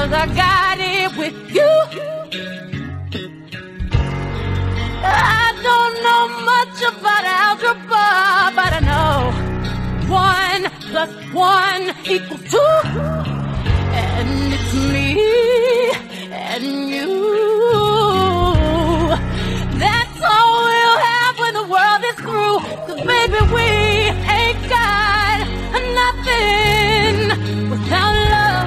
'cause I got it with you. I don't know much about algebra, but I know 1 plus 1 equals 2. And it's me and you. That's all we'll have when the world is through. 'Cause baby, we ain't got nothing without love.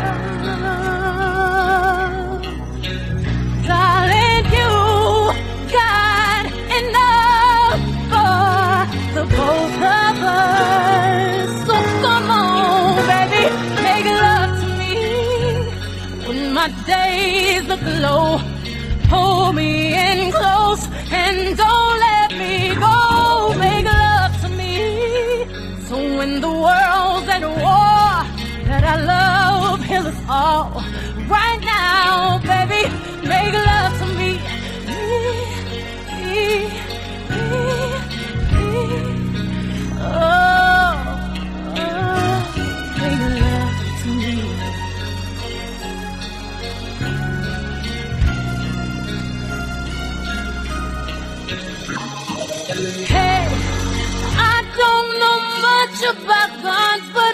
Darling, you got enough for the both of us. So come on, baby, make love to me when my days look low. Hold me in close and don't let me go. Make love to me so when the world's at war, that our love heals us all. Right now, baby, make love to me. Oh, make love to me. Hey, I don't know much about guns, but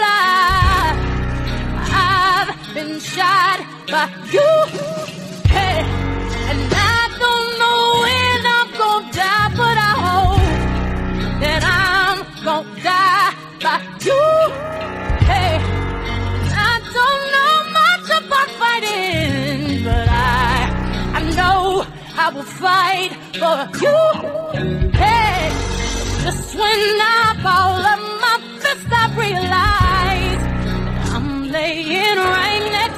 I've been shot by you. Hey, and I don't know when I'm gonna die, but I hope that I'm gonna die by you. Hey, I don't know much about fighting, but I know I will fight for you. Hey, just when I fall on my fist, I realize that I'm laying right next